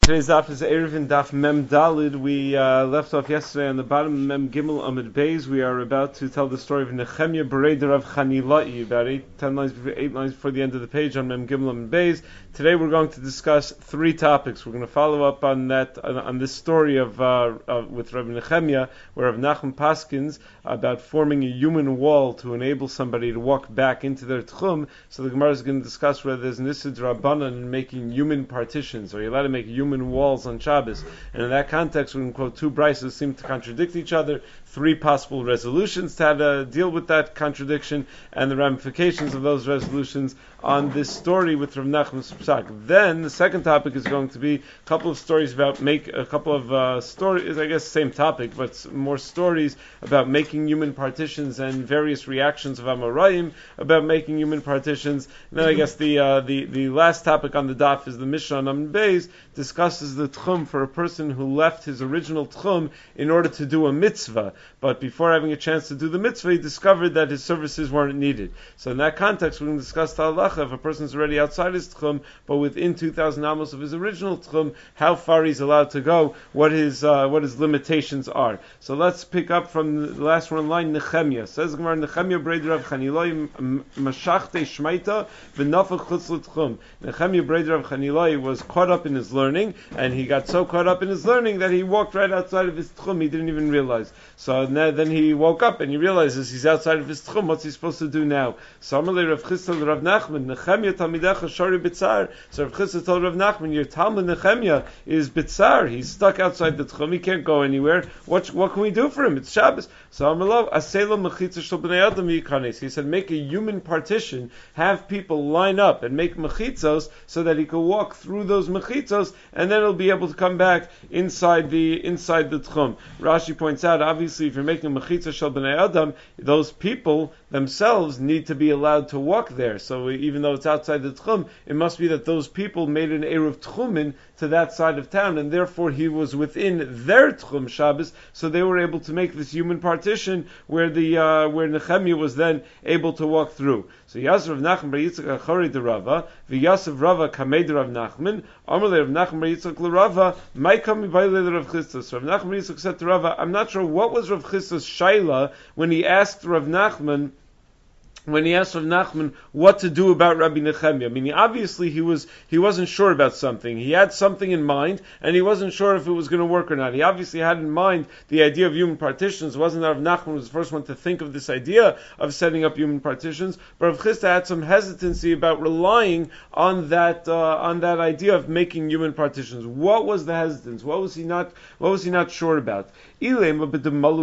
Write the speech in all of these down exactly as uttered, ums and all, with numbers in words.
Today's daf is Eruvin Daf Mem Dalid. We uh, left off yesterday on the bottom of Mem Gimel Amid Beis. We are about to tell the story of Nechemia Bereder of Chanilai, about eight, ten lines, eight lines before the end of the page on Mem Gimel Amid Beis. Today we're going to discuss three topics. We're going to follow up on that, on, on this story of uh, uh, with Rabbi Nechemia, where Rav Nachman Paskins about forming a human wall to enable somebody to walk back into their tchum. So the Gemara is going to discuss whether there's an Isid Rabbanan in making human partitions. Are you allowed to make human walls on Shabbos? And in that context, we can quote two brises seem to contradict each other, three possible resolutions to how to deal with that contradiction, and the ramifications of those resolutions on this story with Rav Nachman's Psak. Then the second topic is going to be a couple of stories about make a couple of uh, stories, I guess same topic, but more stories about making human partitions and various reactions of Amoraim about making human partitions. And then I guess the uh, the the last topic on the daf is the Mishnah on Amud Beis discusses the tchum for a person who left his original tchum in order to do a mitzvah, but before having a chance to do the mitzvah, he discovered that his services weren't needed. So in that context, we're going to discuss the halacha if a person is already outside his tchum, but within two thousand amos of his original tchum, how far he's allowed to go, what his uh, what his limitations are. So let's pick up from the last one line. Nechemia says Gemara, Nechemia Breder of Chanilai Mashachte Shmaita v'Nafach Chutz L'Tchum. Nechemia Breder of Chanilai was caught up in his learning, and he got so caught up in his learning that he walked right outside of his tchum. He didn't even realize. So then he woke up and he realizes he's outside of his tchum. What's he supposed to do now? So Amalei Rav Chisda Rav Nachman, Nechemia Talmidecha Shari B'tzar. So Rav Chisda told Rav Nachman, your Talmud Nechemia is B'tzar. He's stuck outside the tchum. He can't go anywhere. What what can we do for him? It's Shabbos. So Amalei Aselo Mechitza Shel Bnei Adam Yikanes. He said, make a human partition, have people line up and make mechitzos so that he can walk through those mechitzos, and then he'll be able to come back inside the inside the tchum. Rashi points out, obviously, if you're making a mechitza shel bnei adam, those people themselves need to be allowed to walk there. So even though it's outside the tchum, it must be that those people made an eruv tchumin to that side of town, and therefore he was within their tchum Shabbos, so they were able to make this human partition where the uh, where Nechemia was then able to walk through. So Yasser Rav Nachman bar Yitzchak Achori de Rava, v'Yasser Rava Kamei de Rav Nachman, Amalei Rav Nachman bar Yitzchak l'Rava, Mai Kami Bailei Rav Chisda. So Rav Nachman bar Yitzchak said to Rava, I'm not sure what was Rav Chisda's shaila when he asked Rav Nachman, when he asked Rav Nachman what to do about Rabbi Nechemia. I mean, obviously he was he wasn't sure about something. He had something in mind, and he wasn't sure if it was going to work or not. He obviously had in mind the idea of human partitions. It wasn't that Rav Nachman was the first one to think of this idea of setting up human partitions, but Rav Chisda had some hesitancy about relying on that uh, on that idea of making human partitions. What was the hesitance? What was he not What was he not sure about? Um, if you're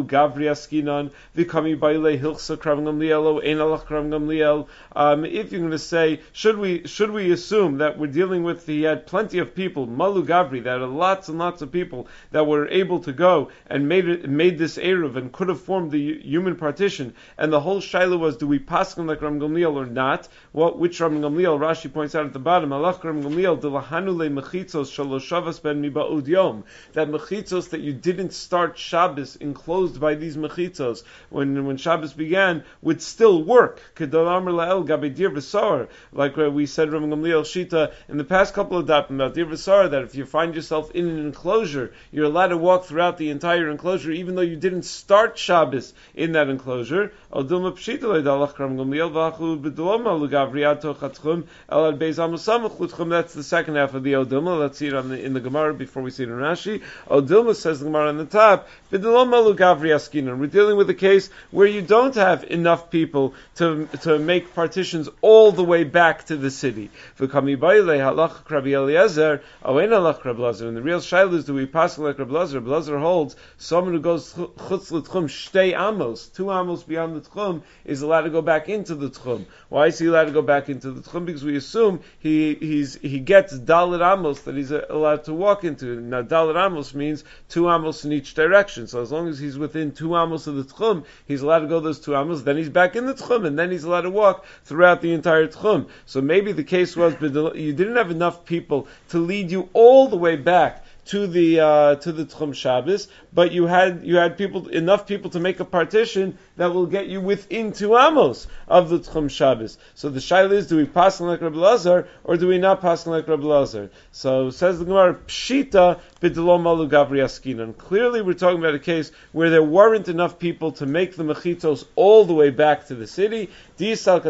going to say, should we should we assume that we're dealing with, he had plenty of people, Malu Gavri, that are lots and lots of people that were able to go and made it, made this Eruv and could have formed the human partition, and the whole shaila was, do we pass them like Ram Gamliel or not? What which Ram Gamliel? Rashi points out at the bottom, Alach Ram Gamliel, delahanu le mechitzos shaloshavas ben miba'ud yom, that mechitzos that you didn't start Shabbos enclosed by these mechitzos when when Shabbos began would still work. Like we said, Rav Gamliel Shita in the past couple of dapim about dir v'sara, that if you find yourself in an enclosure, you're allowed to walk throughout the entire enclosure, even though you didn't start Shabbos in that enclosure. That's the second half of the Odilma. Let's see it on the, in the Gemara before we see it in Rashi. Odilma says the Gemara on the top, we're dealing with a case where you don't have enough people to to make partitions all the way back to the city. And the real shaila is, do we pass like Rabbi Lazar? Rabbi Lazar holds someone who goes chutz l'tchum shtei amos, two amos beyond the tchum, is allowed to go back into the tchum. Why is he allowed to go back into the tchum? Because we assume he he's he gets dalit amos that he's allowed to walk into. Now dalit amos means two amos in each direction. So as long as he's within two amos of the tchum, he's allowed to go those two amos. Then he's back in the tchum, and then he's allowed to walk throughout the entire tchum. So maybe the case was you didn't have enough people to lead you all the way back to the uh, to the Tchum Shabbos, but you had you had people enough people to make a partition that will get you within two amos of the Tchum Shabbos. So the shaila is, do we pass like Rabbi Lazar or do we not pass like Rabbi Lazar? So says the Gemara, Pshita b'delom malu gavri askinan. Clearly, we're talking about a case where there weren't enough people to make the mechitzos all the way back to the city. Because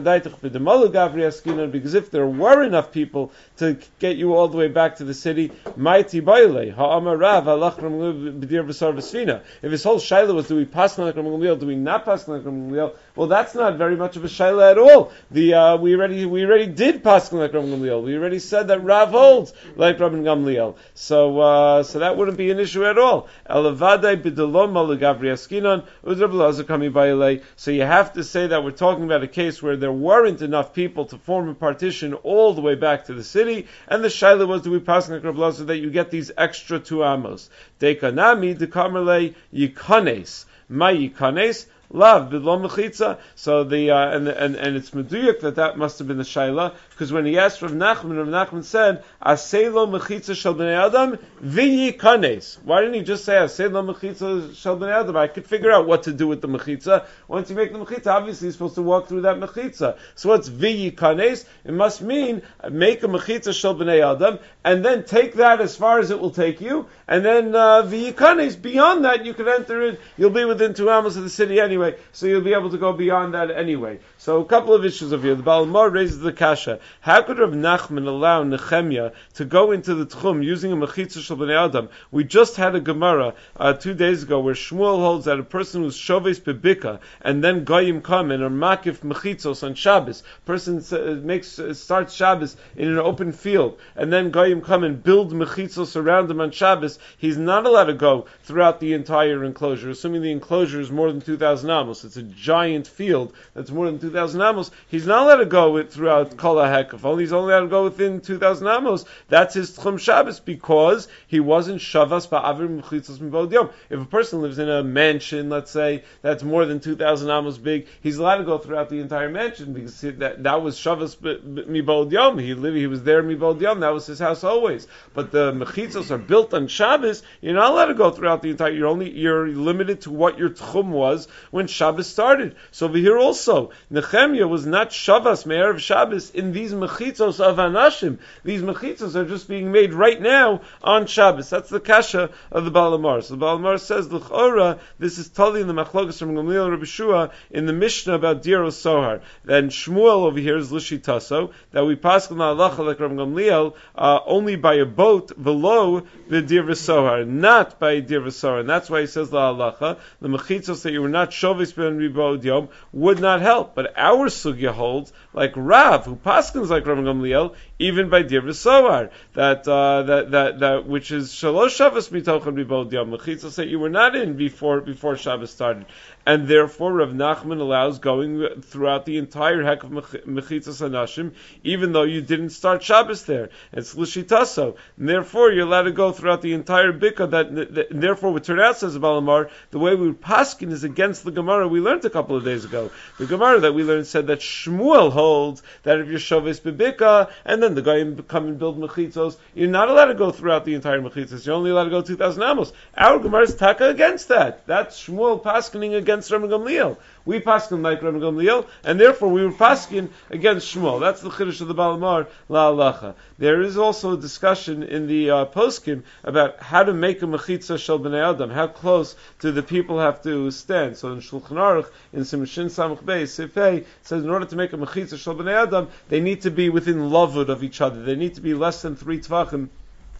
if there were enough people to get you all the way back to the city, mighty baile ha'amar rav halach b'dir v'sar v'sfina. If his whole shaila was, do we pass like Rabbi Gamliel, do we not pass like Rabbi Gamliel? Well, that's not very much of a shaila at all. The uh, we already we already did pass like Rabbi Gamliel. We already said that Rav holds like Rabbi Gamliel. So uh, so that wouldn't be an issue at all. Elavadai b'delom malu gavri askinan uz Rabbi Lazar kami baile. So you have to say that we're talking about a case where there weren't enough people to form a partition all the way back to the city, and the shaila was, do we pass like Rabbi Lazar, that you get these extra two amos. Dekanami dekamerle yikanes. My yikanes. Love b'lo mechitza. So the uh, and and and it's meduyuk that that must have been the shaila, because when he asked Rav Nachman, Rav Nachman said aselo mechitza shel bnei adam v'yikanes. Why didn't he just say aselo mechitza shel bnei adam? I could figure out what to do with the mechitza. Once you make the mechitza, obviously you're supposed to walk through that mechitza. So what's v'yikanes? It must mean make a mechitza shel bnei adam, and then take that as far as it will take you, and then uh, v'yikanes, beyond that you can enter in. You'll be within two amos of the city anyway. So you'll be able to go beyond that anyway. So a couple of issues over here. The Baal Mar raises the kasha. How could Rav Nachman allow Nehemiah to go into the Tchum using a mechitza shel bnei adam? We just had a Gemara uh, two days ago where Shmuel holds that a person who's shoves bebika and then goyim come and are makif mechitzos on Shabbos. Person uh, makes uh, starts Shabbos in an open field and then goyim come and build mechitzos around him on Shabbos. He's not allowed to go throughout the entire enclosure, assuming the enclosure is more than two thousand amos. It's a giant field that's more than two thousand amos. He's not allowed to go with, throughout Kol HaHekaf. Only he's only allowed to go within two thousand amos. That's his Tchum Shabbos, because he wasn't Shavas Ba'avir Mechitzos Mibod Yom. If a person lives in a mansion, let's say, that's more than two thousand amos big, he's allowed to go throughout the entire mansion, because he, that, that was Shavas Mibod Yom. He lived, he was there Mibod Yom. That was his house always. But the Mechitzos are built on Shabbos. You're not allowed to go throughout the entire, you're only, you're limited to what your Tchum was when Shabbos started. So over here also, Nehemiah was not Shabbos Me'erev Shabbos in these mechitzos of Anashim. These mechitzos are just being made right now on Shabbos. That's the kasha of the Baal Mar. So the Baal Mar says, L'chora, this is totally in the Machlokas from Gamliel and Rabbi Shua in the Mishnah about Diro Sohar. Then Shmuel over here is Lishitaso, that we pass on halacha like Rabbi Gamliel uh, only by a boat below the Dir Sohar, not by a Dir Sohar. And that's why he says the halacha, the mechitzos that you were not Shovis ben Ribod Yom would not help. But our sugya holds, like Rav, who paskins like Rabbi Gamliel, even by Dir V'Sohar, that uh, that that that which is Shalosh Shabbos Mitochen Ribod Yom, mechitzos that you were not in before before Shabbos started, and therefore Rav Nachman allows going throughout the entire heck of mechitzos anashim, even though you didn't start Shabbos there. It's l'shitaso, and therefore you're allowed to go throughout the entire bika. That, that and therefore, what turned out, says Baal Mar, the way we paskin is against the Gemara we learned a couple of days ago. The Gemara that we learned said that Shmuel holds that if you're shoves bebika and then the guy come and build mechitzos, you're not allowed to go throughout the entire mechitzos. You're only allowed to go two thousand amos. Our Gemara is taka against that. That's Shmuel paskining against Rabbi Gamliel. We paskin like Rabbi Gamliel, and therefore we were paskin against Shmuel. That's the chiddush of the Baal Mar la halacha. There is also a discussion in the uh, poskim about how to make a mechitza shel bnei adam. How close do the people have to stand? So in Shulchan Aruch, in Simshin Samach Beis Sifei, it says in order to make a mechitza shel bnei adam, they need to be within lavud of each other. They need to be less than three tvachim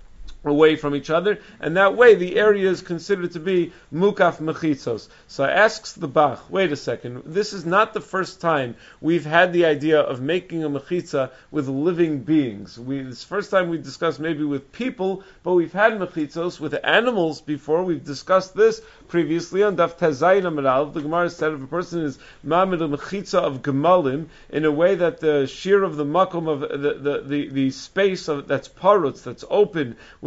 away from each other, and that way the area is considered to be mukaf mechitzos. So asks the Bach, wait a second, this is not the first time we've had the idea of making a mechitza with living beings. We, it's the first time we discussed maybe with people, but we've had mechitzos with animals before. We've discussed this previously on Daf Tezayin Amud Aleph. The Gemara said if a person is mamid a mechitza of gemalim in a way that the shear of the makom of the the, the, the space of that's parutz, that's open,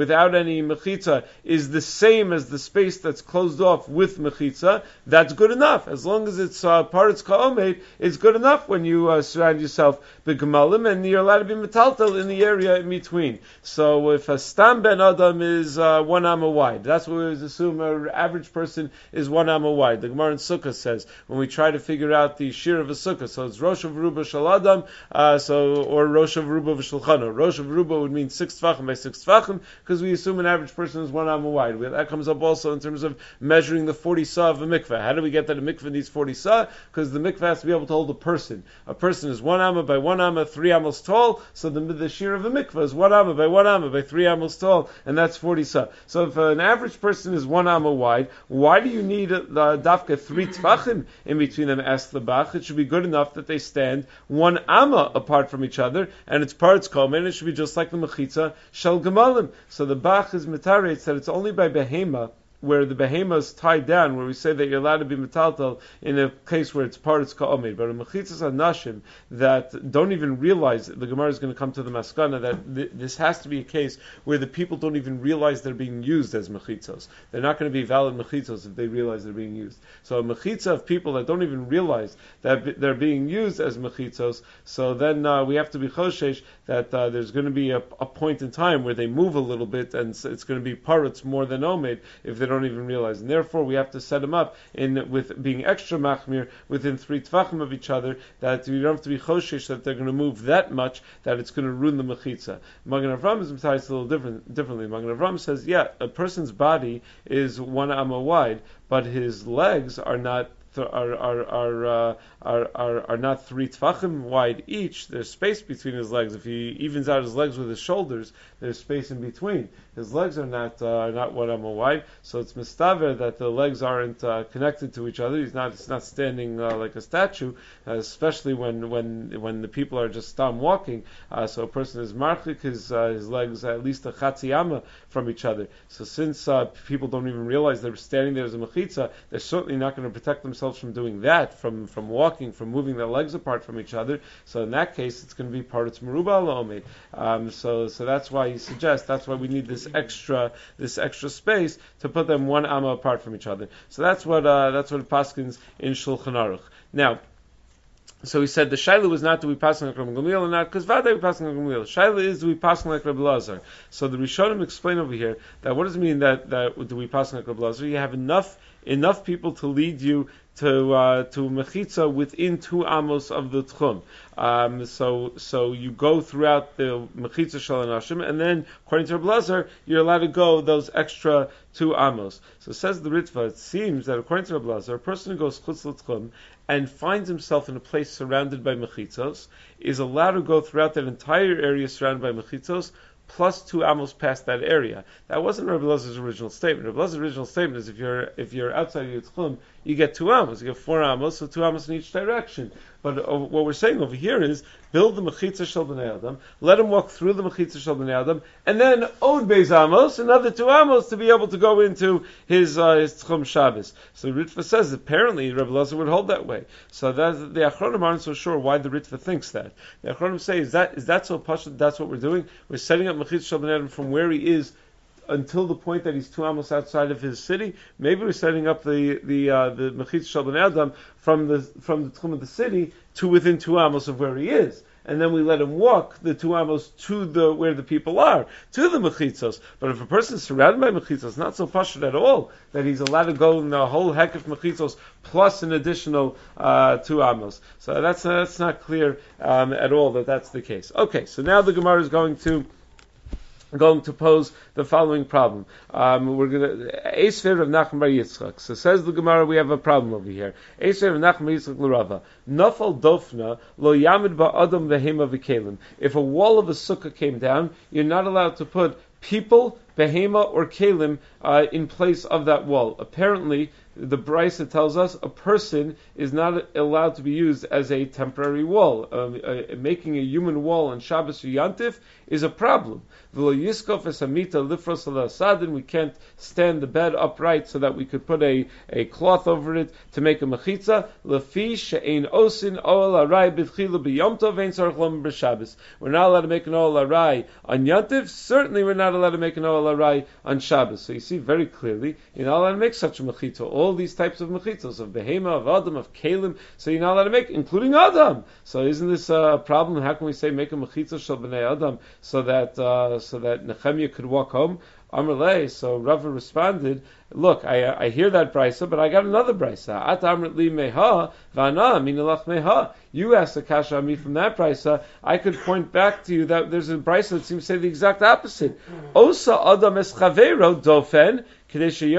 without any mechitza is the same as the space that's closed off with mechitza, that's good enough. As long as it's uh, paritz ka'omed, it's good enough when you uh, surround yourself b'gemalim, and you're allowed to be metaltal in the area in between. So if a stam ben adam is uh, one amma wide, that's what we always assume an average person is one amma wide. The Gemara in Sukkah says when we try to figure out the shir of a sukkah, so it's rosh of ruba shel adam, uh, so or rosh of ruba v'shulchana. Rosh of ruba would mean six tefachim by six tefachim, because we assume an average person is one amma wide. We, that comes up also in terms of measuring the forty sa of a mikveh. How do we get that a mikveh needs forty sa? Because the mikveh has to be able to hold a person. A person is one amma by one amma, three amos tall, so the, the shir of a mikveh is one amma by one amma by three amos tall, and that's forty sa. So if an average person is one amma wide, why do you need the uh, dafka three tefachim in between them? Ask the Bach. It should be good enough that they stand one amma apart from each other, and it's parts komen. It should be just like the mechitza shel gemalim. So the Bach is mitaretz that it's only by behema, where the behema is tied down, where we say that you're allowed to be metaltal in a case where it's parts ka'omed. But a mechitzas anashim that don't even realize, the Gemara is going to come to the maskana, that th- this has to be a case where the people don't even realize they're being used as mechitzos. They're not going to be valid mechitzos if they realize they're being used. So a mechitza of people that don't even realize that b- they're being used as mechitzos, so then uh, we have to be choshesh that uh, there's going to be a, a point in time where they move a little bit, and it's going to be parts more than omed if they don't even realize, and therefore we have to set them up in with being extra machmir within three tefachim of each other, that you don't have to be choshesh that they're going to move that much that it's going to ruin the mechitza. Magen Avram is a little different differently. Magen Avram says, yeah, a person's body is one amma wide, but his legs are not Are are are, uh, are are are not three tefachim wide each. There's space between his legs. If he evens out his legs with his shoulders, there's space in between. His legs are not uh, not one amma wide, so it's mistaver that the legs aren't uh, connected to each other. He's not. It's not standing uh, like a statue, uh, especially when when when the people are just stam walking. Uh, so a person is marchik his uh, his legs at least a chatzi amma from each other. So since uh, people don't even realize they're standing there as a mechitza, they're certainly not going to protect themselves from doing that, from from walking, from moving their legs apart from each other. So in that case, it's going to be part of meruba al-omed. Um, so so that's why he suggests. That's why we need this extra this extra space to put them one amma apart from each other. So that's what uh, that's what Paskins in Shulchan Aruch. Now, so he said the shaila was not do we pass like Rabbi Gamliel or not, because vaday we pass like Rabbi Gamliel. Shaila is do we pass like Rabbi Lazar. So the Rishonim explain over here that what does it mean that that do we pass like Rabbi Lazar? You have enough enough people to lead you to uh, to mechitza within two amos of the tchum. Um, so so you go throughout the mechitza shel anashim, and then according to Rabbi Lazar, you're allowed to go those extra two amos. So says the Ritva, it seems that according to Rabbi Lazar, a person who goes chutz l'tchum and finds himself in a place surrounded by mechitzos is allowed to go throughout that entire area surrounded by mechitzos, plus two amos past that area. That wasn't Rabbi Lazar's original statement. Rabbi Lazar's original statement is if you're if you're outside of your tchum, you get two amos. You get four amos, so two amos in each direction. But uh, what we're saying over here is build the mechitza shel b'nei adam, let him walk through the mechitza shel b'nei adam, and then od beis amos, another two amos to be able to go into his uh, his tchum Shabbos. So Ritva says apparently Rabbi Lazar would hold that way. So that the Achronim aren't so sure why the Ritva thinks that. The Achronim say is that is that so pashut? That's what we're doing. We're setting up mechitza shel b'nei adam from where he is until the point that he's two amos outside of his city. Maybe we're setting up the the uh, the mechitza shel b'nei adam from the from the tchum of the city to within two amos of where he is, and then we let him walk the two amos to the where the people are, to the mechitzos. But if a person is surrounded by mechitzos, not so pashut at all that he's allowed to go in the whole heck of mechitzos plus an additional uh, two amos. So that's uh, that's not clear um, at all that that's the case. Okay, so now the Gemara is going to. going to pose the following problem. Um, we're going to Eisver of Nachman Bar Yitzchak. So says the Gemara, we have a problem over here. Eisver of Nachman Bar Yitzchak l'Rava. Nafal dofna lo yamid ba'adam v'hema v'kelim. If a wall of a sukkah came down, you're not allowed to put people, behema, or kalim uh, in place of that wall. Apparently, the Brisa tells us a person is not allowed to be used as a temporary wall. Um, uh, making a human wall on Shabbos or Yantif is a problem. We can't stand the bed upright so that we could put a, a cloth over it to make a mechitza. We're not allowed to make an oel arai on Yantif. Certainly we're not allowed to make an oel arai on Shabbos. So you see very clearly, you're not allowed to make such a mechitza. All these types of mechitzos, of behema, of adam, of kalim, so you're not allowed to make, including adam. So isn't this a problem? How can we say make a mechitza shel b'nei adam so that uh, so that Nehemiah could walk home? Amrlei. So Rava responded, look, I, I hear that brisa, but I got another brisa. At amrit li meha v'ana minalach meha. You asked the kasha on me from that brisa. I could point back to you that there's a brisa that seems to say the exact opposite. Osa adam es chavero dofen. A person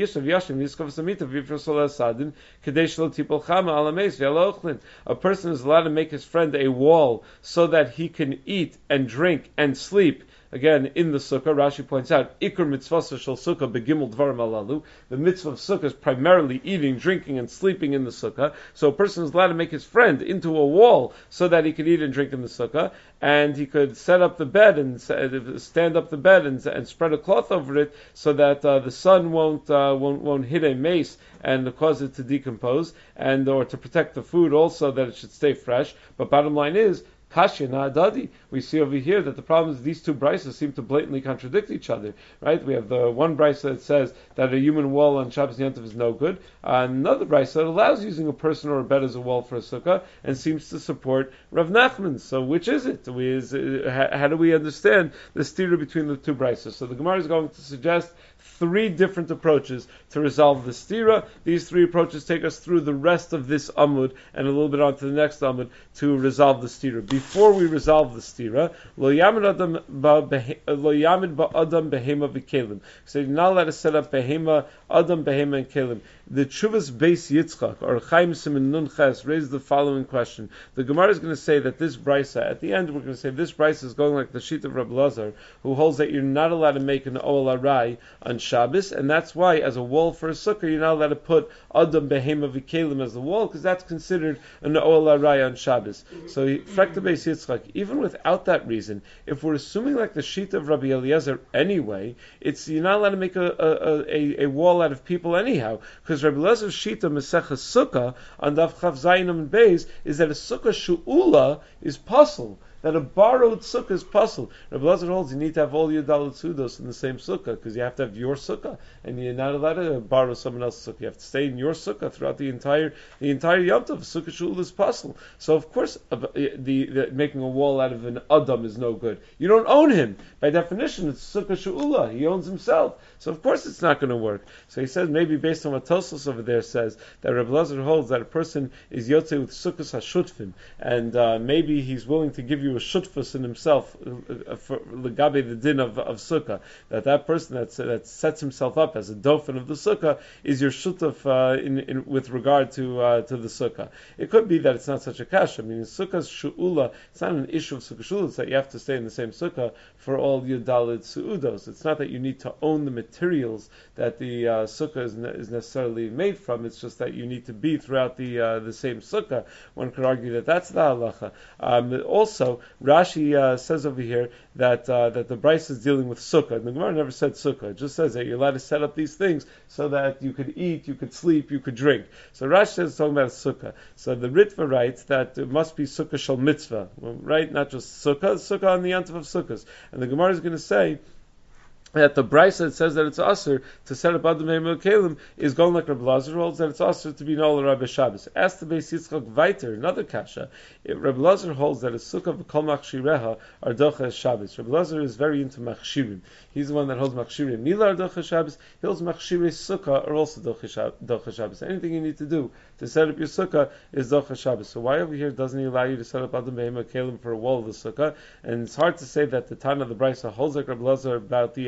is allowed to make his friend a wall so that he can eat and drink and sleep. Again, in the sukkah, Rashi points out, Ikur mitzvah shel sukkah begimel dvarim alalu. The mitzvah of sukkah is primarily eating, drinking, and sleeping in the sukkah. So a person is allowed to make his friend into a wall so that he could eat and drink in the sukkah, and he could set up the bed and stand up the bed and, and spread a cloth over it so that uh, the sun won't, uh, won't won't hit a mace and cause it to decompose, and or to protect the food also that it should stay fresh. But bottom line is, Kashya Na'adadi. We see over here that the problem is these two brises seem to blatantly contradict each other, right? We have the one brisa that says that a human wall on Shabbos Yantiv is no good, uh, another brisa that allows using a person or a bed as a wall for a sukkah and seems to support Rav Nachman. So which is it? We, is, uh, how, how do we understand the stira between the two brises? So the Gemara is going to suggest three different approaches to resolve the stira. These three approaches take us through the rest of this amud and a little bit on to the next amud to resolve the stira. Before we resolve the stira, lo yamid adam behema v'kelim. So you're not allowed to set up behema, adam, behema, and kelim. The Chuvas Beis Yitzchak, or Chaim Siman Nun Ches, raised the following question. The Gemara is going to say that this brisa, at the end we're going to say this brisa is going like the sheet of Rabbi Lazar, who holds that you're not allowed to make an oel arai on Shabbos, and that's why, as a wall for a sukkah, you're not allowed to put adam, behema, v'kelim as the wall, because that's considered an oel arai on Shabbos. So, Frekta Beis Yitzchak, even without that reason, if we're assuming like the sheet of Rabbi Eliezer anyway, it's you're not allowed to make a, a, a, a wall out of people anyhow, because Rabbi Elazar's shita Mesechus Sukkah on Daf Chav Zayin and Beis is that a sukkah shu'ula is puzzle. That a borrowed sukkah is puzzle. Rabbi Elazar holds you need to have all your dalit sudos in the same sukkah because you have to have your sukkah, and you're not allowed to borrow someone else's sukkah. You have to stay in your sukkah throughout the entire the entire Yom Tov. Sukkah shul is puzzle. So of course, uh, the, the making a wall out of an adam is no good. You don't own him by definition. It's sukkah shula. He owns himself. So of course it's not going to work. So he says maybe based on what Tosfos over there says that Rabbi Elazar holds that a person is yotze with sukkahs hashutfim, and uh, maybe he's willing to give you a shutfus in himself uh, for legabe the din of, of sukkah, that that person that that sets himself up as a dofen of the sukkah is your shutuf uh, in, in with regard to uh, to the sukkah. It could be that it's not such a kash. I mean, sukkah's shu'ula, it's not an issue of sukkah shul. It's that you have to stay in the same sukkah for all your dalid su'udos. It's not that you need to own the materials that the uh, sukkah is, ne- is necessarily made from. It's just that you need to be throughout the uh, the same sukkah. One could argue that that's the halacha. Um, also, Rashi uh, says over here that uh, that the Bryce is dealing with sukkah. And the Gemara never said sukkah. It just says that you're allowed to set up these things so that you could eat, you could sleep, you could drink. So Rashi says it's talking about a sukkah. So the Ritva writes that it must be sukkah shel mitzvah, right? Not just sukkah, sukkah on the yantav of sukkahs. And the Gemara is going to say that the brisa that says that it's usher to set up adam behema kelim is going like Rabbi Lazar holds that it's usher to be nol Rabbi Shabbos. Ask the Beis Yitzchak Viter, another kasha. It, Rabbi Lazar holds that a sukkah v'kol machshireha are docha Shabbos. Rabbi Lazar is very into machshirim. He's the one that holds machshirim. Mila are docha Shabbos. He holds machshirei sukkah are also docha Shabbos. Anything you need to do to set up your sukkah is docha Shabbos. So why over here doesn't he allow you to set up adam behema kelim for a wall of the sukkah? And it's hard to say that the Tana of the brisa holds like Rabbi Lazar about the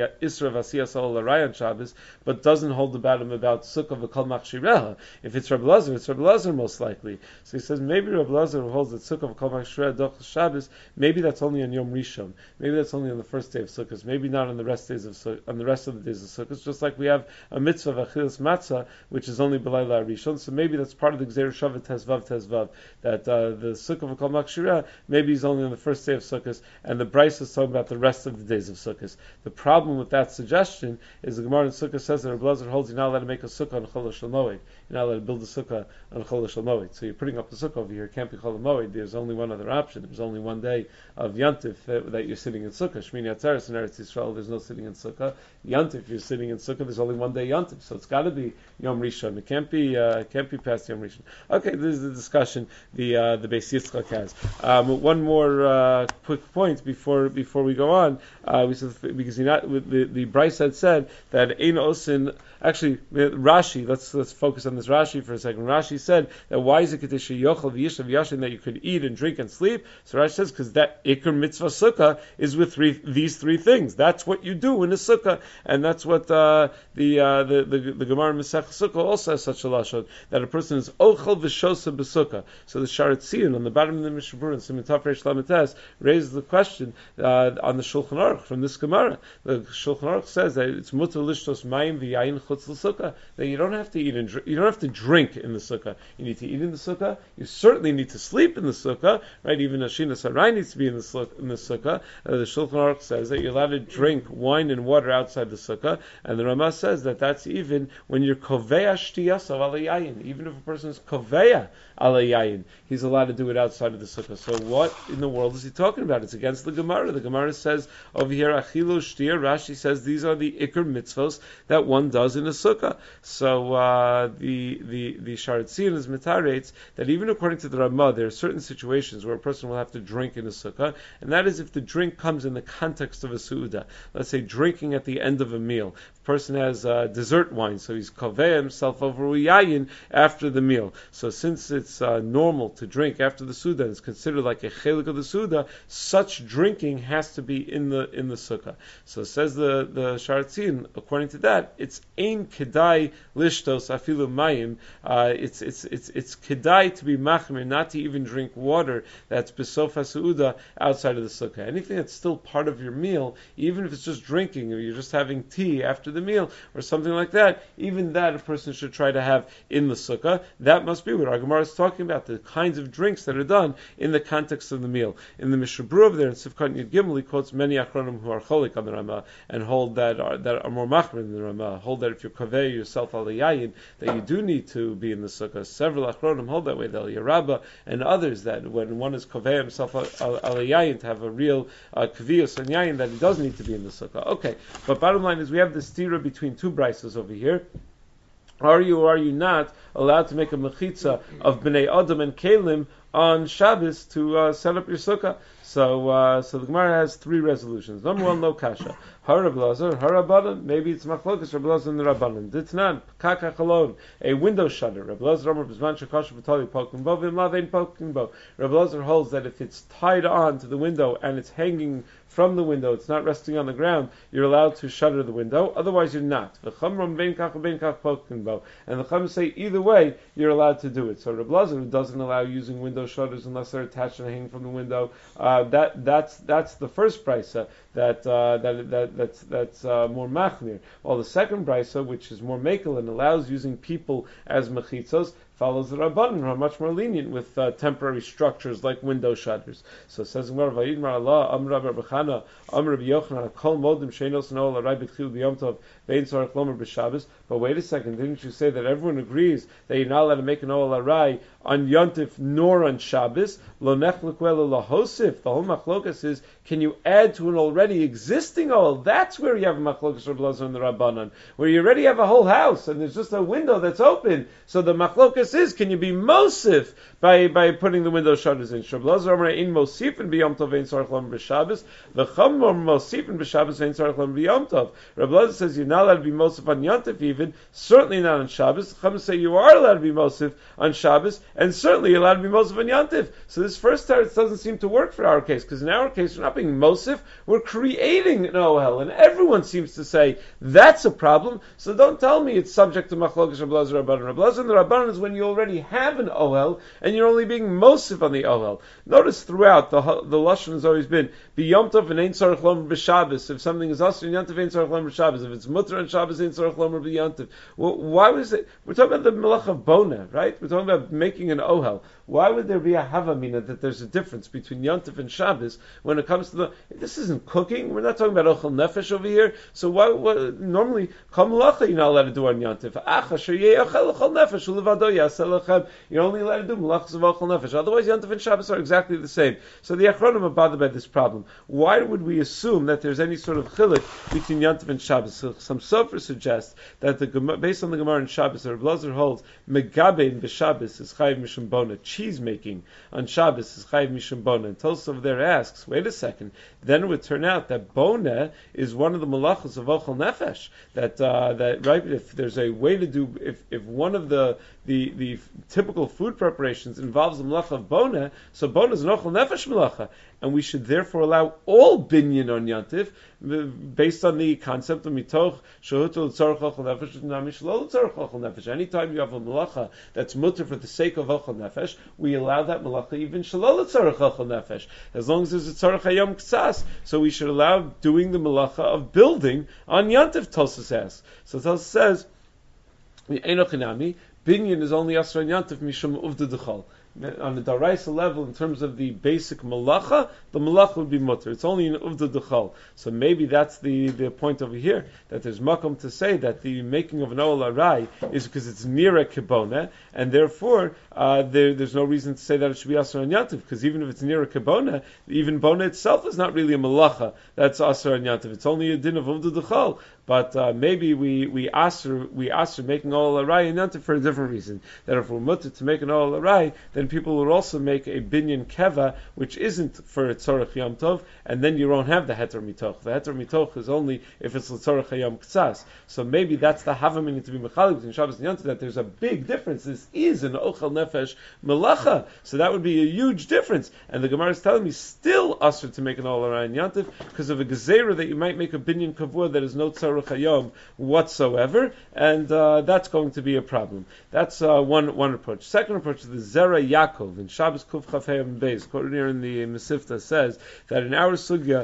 the Isra Vasiyas Ol Arai on Shabbos, but doesn't hold about him about Sukkah v'Kol Machshireha. If it's Rabbi Lazar, it's Rabbi Lazar most likely. So he says maybe Rabbi Lazar holds that Sukkah v'Kol Machshireha Doch Shabbos. Maybe that's only on Yom Rishon. Maybe that's only on the first day of Sukkot. Maybe not on the rest days of Sukkot, on the rest of the days of Sukkot. Just like we have a mitzvah of Achilas Matzah, which is only B'layla Rishon. So maybe that's part of the Gzeir Shavat Tezvav Tezvav, that uh, the Sukkah v'Kol Machshireha maybe is only on the first day of Sukkot, and the Bryce is talking about the rest of the days of Sukkot. The problem with that suggestion is the Gemara in Sukkah says that Rabbi Lazar holds you're not allowed to make a Sukkah on Chol Shel Moed. You're not allowed to build a Sukkah on Chol Shel Moed. So you're putting up the Sukkah over here. It can't be Chol Moed. There's only one other option. There's only one day of Yantif that, that you're sitting in Sukkah. Shmini Atzeres in Eretz Yisrael, there's no sitting in Sukkah. Yantif, you're sitting in Sukkah. There's only one day Yantif, so it's got to be Yom Rishon. It can't be uh, it can't be past Yom Rishon. Okay, this is the discussion the uh, the Beis Yitzchak has. Um, one more uh, quick point before before we go on. Uh, we said because you're not, the the Bryce had said that Ein Osin. Actually, Rashi. Let's let's focus on this Rashi for a second. Rashi said that why is it Kedusha Yochel V'Yishav Yashin that you could eat and drink and sleep? So Rashi says because that Iker Mitzvah Sukkah is with three, these three things. That's what you do in a Sukkah, and that's what uh, the, uh, the the the Gemara Masech Sukkah also has such a lashon that a person is Ochel V'Shosa B'Sukkah. So the Sharat Tzion on the bottom of the Mishnah Berurah and Siman Taf Reish Lamed Tes raises the question uh, on the Shulchan Aruch from this Gemara. The Shulchan Aruch says that it's Mutar Lishtos Mayim V'Yayin Chutz L'Sukkah, that you don't have to eat and dr- you don't have to drink in the Sukkah. You need to eat in the Sukkah. You certainly need to sleep in the Sukkah, right? Even Ashina Sarai needs to be in the Sukkah. In the Sukkah, uh, the Shulchan Aruch says that you're allowed to drink wine and water outside the Sukkah, and the Ramah says that that's even when you're koveya shtiyas of alayayin. Even if a person is koveya alayayin, he's allowed to do it outside of the Sukkah. So what in the world is he talking about? It's against the Gemara. The Gemara says over here achilu shtir. Rashi says these are the ikar mitzvos that one does in a Sukkah. So uh, the the the Sharat Tzion is mitarates that even according to the Ramah, there are certain situations where a person will have to drink in a Sukkah, and that is if the drink comes in the context of a suuda. Let's say drinking at the end of a meal. If a person has uh, dessert wine, so he's koveh himself over uyayin after the meal. So since it's uh, normal to drink after the suuda, and it's considered like a chelik of the suuda, such drinking has to be in the in the Sukkah. So says the the Sharat Tzion, according to that, it's ein kedai lishtos afilu mayim. Uh, it's it's it's it's kedai to be machmir, not to even drink water that's besof hasuuda outside of the Sukkah. Anything that's still part of your meal, even if it's just drinking or you're just having tea after the meal or something like that, even that a person should try to have in the Sukkah. That must be what our Gemara is talking about, the kinds of drinks that are done in the context of the meal. In the Mishnah Berurah over there in Sivkot Yud Gimel, he quotes many achronim who are cholik on the Ramah and hold that are, that are more machmir than the Ramah, hold that if you're kaveh yourself al yayin, that you do need to be in the Sukkah. Several achronim hold that way, the Yarabba and others, that when one is kaveh himself al yayin to have a real uh, kviyos and yayin, that he does need to be in the Sukkah. Okay, but bottom line is we have this stira between two brises over here. Are you or are you not allowed to make a mechitza of bnei Adam and Kalim on Shabbos to uh, set up your sukkah? So, uh, so the Gemara has three resolutions. Number one, no kasha. Har Blazer, Har Rabbanan. Maybe it's machlokas Reb Blazer and the Rabbanan. Ditnan kaka chalon, a window shutter. Reb Blazer Amar b'zman shekasha v'tali pokin bo v'im lavein pokin bo. Reb Blazer holds that if it's tied on to the window and it's hanging from the window, it's not resting on the ground, you're allowed to shutter the window. Otherwise, you're not. V'chamram bein kach bein kach pokin bo. And the Chum say either way, you're allowed to do it. So Reb Blazer doesn't allow using window shutters unless they're attached and hanging from the window. Uh, that that's that's the first brisa that uh, that that that's that's uh, more machmir. While the second brisa, which is more mekel and allows using people as mechitzos, follows the Rabbanan, who are much more lenient with uh, temporary structures like window shutters. So it says, But wait a second, didn't you say that everyone agrees that you're not allowed to make an Oel Arai on Yontif nor on Shabbos? Lo nechlekwelo lahosif. The whole machlokas is, can you add to an already existing Oel? That's where you have a machlokas Reb Elazar and the Rabbanan, where you already have a whole house and there's just a window that's open. So the machlokas machlokes is, can you be mosif by by putting the window shutters in? Reb Elazar Omer in mosifin b'yom tov ein tzarich lamer b'Shabbos. The Chum Omer mosifin b'Shabbos ein tzarich lamer b'yom tov. Reb Elazar says you're not allowed to be mosif on Yontif even, certainly not on Shabbos. The Chum say you are allowed to be mosif on Shabbos, and certainly you're allowed to be mosif on Yontif. So this first teretz doesn't seem to work for our case, because in our case we're not being mosif, we're creating an ohel, and everyone seems to say that's a problem. So don't tell me it's subject to machlokes Reb Elazar Rabbanan. Reb Elazar and the Rabbanan is when you already have an ohel and you're only being mosif on the ohel. Notice throughout the the lashon has always been b'yom tov and ein tzarich lamer b'Shabbos. If something is asur in Yontif, ein tzarich lamer b'Shabbos. If it's mutter on Shabbos, ein tzarich lamer b'Yontif. Well, why was it? We're talking about the melach of bona, right? We're talking about making an ohel. Why would there be a havamina that there's a difference between Yontif and Shabbos when it comes to the? This isn't cooking. We're not talking about ochel nefesh over here. So why? why normally, kol malacha you're not allowed to do on Yontif. You're only allowed to do malachas of ochel nefesh. Otherwise, Yontif and Shabbos are exactly the same. So the Achronim are bothered by this problem. Why would we assume that there's any sort of chiluk between Yontif and Shabbos? So some sofers suggest that the based on the Gemara in Shabbos, the Reb Elazar holds megabein b'Shabbos is chayiv mishum bona. Cheese making on Shabbos is chayiv mishum bona. And Tosaf over there asks, wait a second. Then it would turn out that bona is one of the malachas of ochel nefesh. That uh, that right, if there's a way to do, if if one of the the the typical food preparations involves the malacha of bona, so bona is an ochel nefesh malacha, and we should therefore allow all binyan on Yantif based on the concept of mitoch shehutul tzarich ochel nefesh namish lo tzarich ochel nefesh. Anytime you have a malacha that's mutter for the sake of ochel nefesh, we allow that malacha even shalol tzarich ochel nefesh, as long as there's a tzarich hayom ktsas. So we should allow doing the malacha of building on Yantif. Tosas asks. So Tosas says, Einochinami, binyan is only asr on Yantif mishum uvda dechol. On the daraisa level, in terms of the basic malacha, the malacha would be mutter. It's only in uvda dechol. So maybe that's the, the point over here, that there's makom to say that the making of an ol arai is because it's near a kibona, and therefore uh, there, there's no reason to say that it should be asr on yantiv, because even if it's near a kibona, even bona itself is not really a malacha that's asr on yantiv. It's only a din of uvda dechol. But uh, maybe we we asr we asr making ol arai and yantiv for a different reason. That if we're mutter to make an ol arai, then people will also make a binyan keva, which isn't for tzorach yom tov, and then you won't have the heter mitoch. The heter mitoch is only if it's l'tzorach yom ktsas. So maybe that's the havamina to be mechalik between Shabbos and Yom Tov, that there's a big difference. This is an ochel nefesh melacha, so that would be a huge difference. And the Gemara is telling me still asr to make an ol arai and Yom Tov because of a gezerah that you might make a binyan kavua that is no tzorach hayom whatsoever, and uh, that's going to be a problem. That's uh, one one approach. Second approach is the Zera Yaakov in Shabbos Kuf Chafayim Beis, quoted here in the Mesivta, says that in our sugya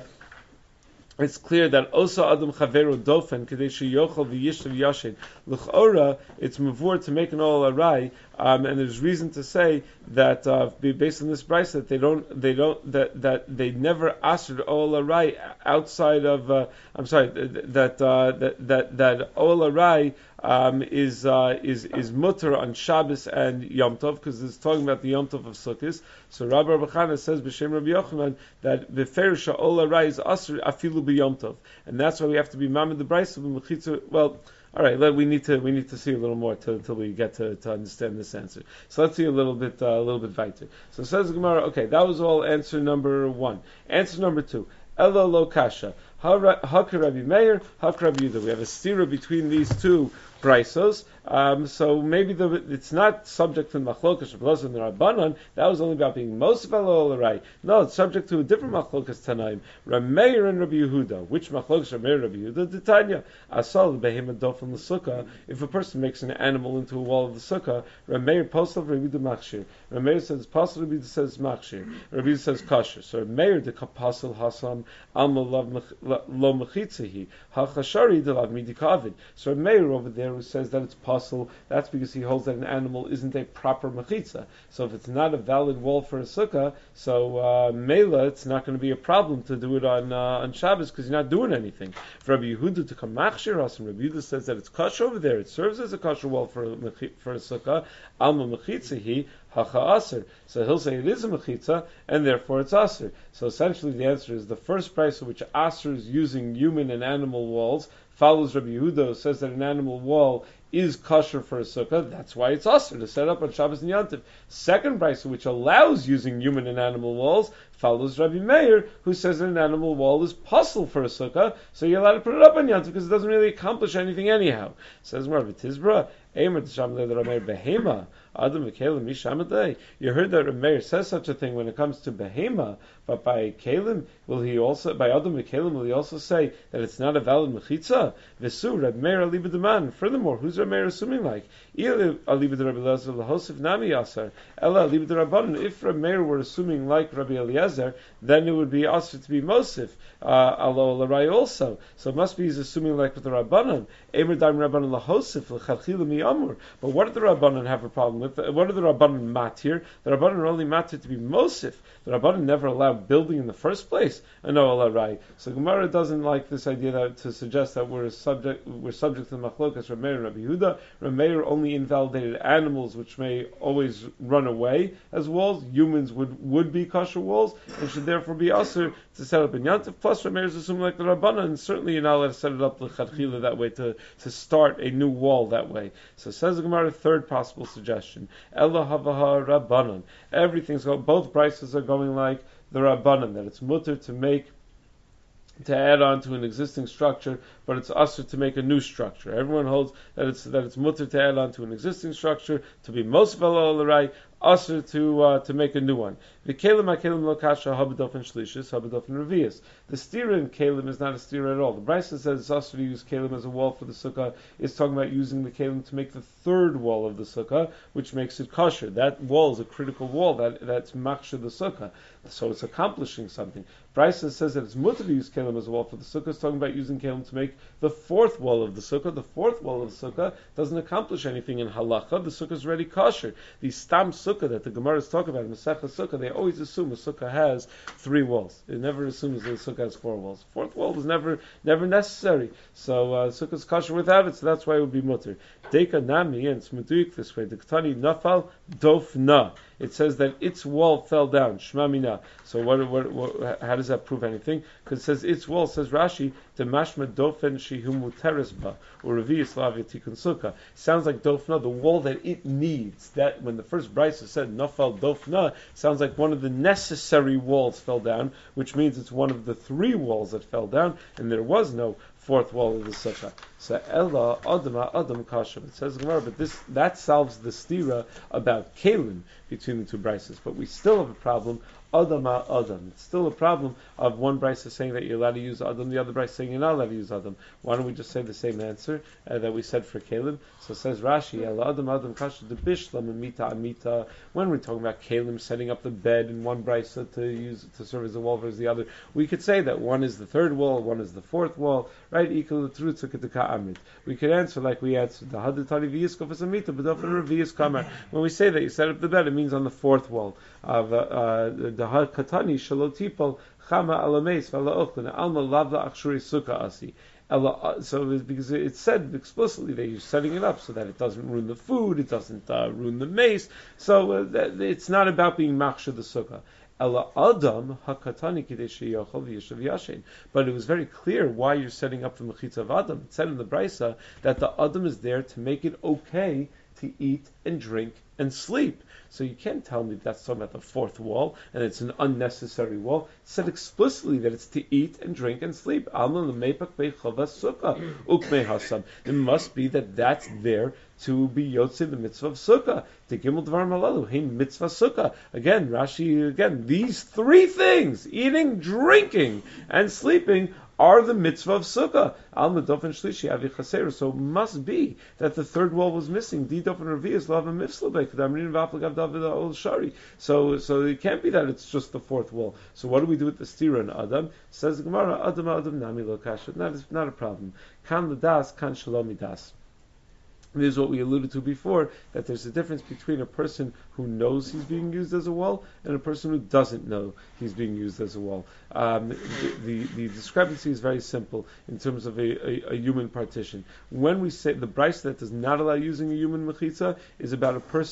it's clear that Osa Adam Chaveru Dofen Kadeshi Yochel V'Yishtav Yashin L'chora, it's mavur to make an ol arai, um, and there's reason to say that uh, based on this brisa that they don't they don't that that they never asred ol arai outside of uh, I'm sorry that uh, that that that ol arai Um, is uh, is is mutter on Shabbos and Yom Tov, because it's talking about the Yom Tov of Sukkot. So Rabbi Rabbi Chana says b'Shem Rabbi Yochanan that b'ferish ol arai is asr afilu b'Yom Tov, and that's why we have to be mamid the brayso b'mechitza. Well, all right, we need to we need to see a little more until we get to, to understand this answer. So let's see a little bit uh, a little bit weiter. So it says the Gemara. Okay, that was all answer number one. Answer number two. Elo lo kasha. Hakar Rabbi Meir, Hakar Rabbi Yehuda. We have a stira between these two braisos. Um, so maybe the, it's not subject to machlokas Rabbanan and the Rabbanan. That was only about being most fellow right. No, it's subject to a different machlokas Tanaim. Rabbi Meir and Rabbi Yehuda. Which machlokas Rabbi Meir and Rabbi Yehuda? The Tanya. Asal behema dofen the sukkah. If a person makes an animal into a wall of the sukkah, Rabbi Meir posel Rabbi Yehuda machshir. Rabbi Meir says posel, Rabbi Yehuda says machshir. Rabbi Yehuda says kosher. So Rabbi Meir the posel hasam alma lo mechitzahi hachashari delav midi kavid. So Rabbi Meir over there who says that it's possible, that's because he holds that an animal isn't a proper mechitza. So if it's not a valid wall for a sukkah, so uh, mela, it's not going to be a problem to do it on uh, on Shabbos because you're not doing anything. For Rabbi Yehuda to come machshir us, and Rabbi Yehuda says that it's kosher over there, it serves as a kosher wall for a, for a sukkah, alma mechitzahi hacha aser. So he'll say it is a mechitza, and therefore it's aser. So essentially the answer is the first price which aser is using human and animal walls follows Rabbi Yehuda, who says that an animal wall is kosher for a sukkah. That's why it's usher to set up on Shabbos and Yom Tov. Second brisa, which allows using human and animal walls, follows Rabbi Meir, who says that an animal wall is puzzle for a sukkah, so you're allowed to put it up on Yom Tov because it doesn't really accomplish anything anyhow. Says Rabbi Tizbra, Eimer T'Sham Le Rabbi Behema. Adam Kelim Mishamadei. You heard that Rameir says such a thing when it comes to behema, but by Kelim will he also by Adam Kelim will he also say that it's not a valid mechitza? Vesu Rameir Alibademan. Furthermore, who's Rameir assuming like? Alibad Rabbi Eliezer lahosif nami yasar. Ella Alibad Rabbanan. If Rameir were assuming like Rabbi Eliezer, then it would be asr to be mosif. Alo Larai also. So it must be he's assuming like with the Rabbanan. Eimer Daim Rabbanan lahosif l'chadchila miyamur. But what did the Rabbanan have a problem with? What are the Rabbanan mat here? The Rabbanan are only matir to be mosif. The Rabbanan never allowed building in the first place. No, Allah right. So Gemara doesn't like this idea that to suggest that we're subject we're subject to the machlokas Rameir and Rabbi Yehuda. Rameir only invalidated animals which may always run away as walls. Humans would, would be kosher walls and should therefore be usher to set up in Yantif. Plus Rameir is assuming like the Rabbanan, and certainly you're not allowed to set it up l'chadchila that way to, to start a new wall that way. So says the Gemara, third possible suggestion. Ella havaha Rabbanan. Everything's going, both prices are going like the Rabbanan, that it's mutter to make, to add on to an existing structure, but it's usher to make a new structure. Everyone holds that it's that it's mutter to add on to an existing structure, to be most v'lo usher to uh, to make a new one. The kelim hakelim lo kasha habadof and shlishis habadof and revius. The stira in kelim is not a stira at all. The Brisa says it's usher to use kelim as a wall for the sukkah. It's talking about using the kelim to make the third wall of the sukkah, which makes it kosher. That wall is a critical wall. That that's maksha the sukkah. So it's accomplishing something. Brisa says that it's mutter to use kelim as a wall for the sukkah. It's talking about using kelim to make the fourth wall of the sukkah. The fourth wall of the sukkah doesn't accomplish anything in halacha. The sukkah is already kosher. The stam sukkah that the Gemara is talking about, Masechah Sukkah, they always assume a sukkah has three walls. It never assumes that a sukkah has four walls. Fourth wall is never never necessary. So uh, sukkah is kosher without it, so that's why it would be mutter. Deka nami, and it's meduik this way. The Ketani nafal dofna. It says that its wall fell down. Shmamina. So what, what, what? How does that prove anything? Because it says its wall. Says Rashi, the mashma dofen shihumu teresba or revi slavia tikun sukkah. Sounds like dofna, the wall that it needs. That when the first brisa said nafal dofna, sounds like one of the necessary walls fell down, which means it's one of the three walls that fell down, and there was no fourth wall of the sukkah. So Ella Adama Adam Kasha. It says Gemara, but this that solves the stira about Kalim between the two brises. But we still have a problem. Adama Adam. It's still a problem of one brisa saying that you're allowed to use Adam, the other brisa saying you're not allowed to use Adam. Why don't we just say the same answer uh, that we said for Kalim? So it says Rashi, Ella Adam Adam Kasha the Bishlam and Mita Amita. When we're talking about Kalim setting up the bed in one brisa to use to serve as a wall versus the other, we could say that one is the third wall, one is the fourth wall, right? Equal to truth amit. We could answer like we answered the Hadatari Viyaskov as a Mita, but often Revius Kamar. When we say that you set up the bed, it means on the fourth wall of uh, the Katani Shalotipol Chama Alameis Vala Ochlin Alma Lavla Akshuri Sukkah Asi. So it's because it's said explicitly that you're setting it up so that it doesn't ruin the food, it doesn't uh, ruin the mace. So uh, that, it's not about being maksha the sukkah. Ela Adam hakatani kideshi yochel v'yishav yashin. But it was very clear why you're setting up the mechitza of Adam. It said in the Brisa that the Adam is there to make it okay to eat and drink and sleep. So you can't tell me that's talking about the fourth wall and it's an unnecessary wall. It said explicitly that it's to eat and drink and sleep. It must be that that's there to be yotze the mitzvah of sukkah. The gimel dvar malalu hein mitzvah sukkah. Again, Rashi again. These three things: eating, drinking, and sleeping are the mitzvah of sukkah. Al medof and shlishi avi chaser. So it must be that the third wall was missing. Didof and revius lo have a mifslebek. Damrin v'aflagav david ol shari. So, so it can't be that it's just the fourth wall. So what do we do with the stira and Adam? Says the Gemara, Adam Adam nami lo kasha. Not not a problem. Kan l'das, kan shalomi das. This is what we alluded to before, that there's a difference between a person who knows he's being used as a wall and a person who doesn't know he's being used as a wall. Um, the, the, the discrepancy is very simple in terms of a, a, a human partition. When we say the brisa that does not allow using a human mechitza is about a person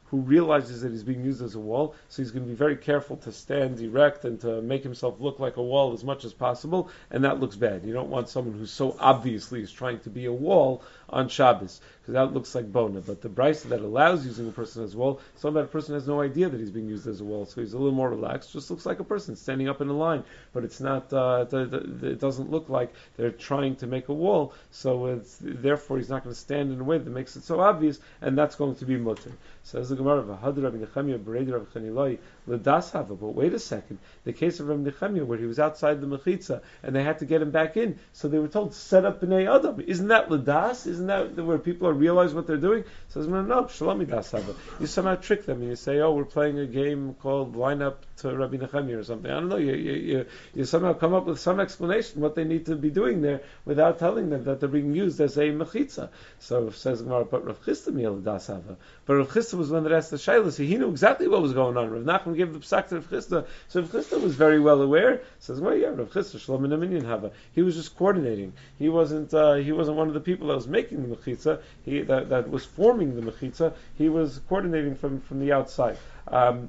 who realizes that he's being used as a wall, so he's going to be very careful to stand erect and to make himself look like a wall as much as possible, and that looks bad. You don't want someone who so obviously is trying to be a wall on Shabbos, because that looks like bona. But the brisa that allows using a person as a wall, some that person has no idea that he's being used as a wall, so he's a little more relaxed, just looks like a person standing up in a line, but it's not, uh, the, the, it doesn't look like they're trying to make a wall, so it's, therefore he's not going to stand in a way that makes it so obvious, and that's going to be mutter. Says the Gemara, V'hadar Rabbi Nechemia b'reider Rav Chanilai l'das hava. But wait a second, the case of Rabbi Nechemia where he was outside the mechitza and they had to get him back in, so they were told set up b'nei adam. Isn't that l'das? Isn't that where people are realize what they're doing? Says no, no, shalom das hava. You somehow trick them and you say, oh, we're playing a game called line up to Rabbi Nechemia or something. I don't know. You, you, you, you somehow come up with some explanation what they need to be doing there without telling them that they're being used as a mechitza. So says Gemara, but Rav Chisda miel das hava. But Rav Chisda was one that asked the shayla, so he knew exactly what was going on. Rav Nachman gave the psak to Rav Chisda, so Rav Chisda was very well aware. Says, well, yeah, Rav Chisda shalom and minyan hava. He was just coordinating. He wasn't. Uh, he wasn't one of the people that was making the mechitza. He that, that was forming the mechitza. He was coordinating from from the outside. Um,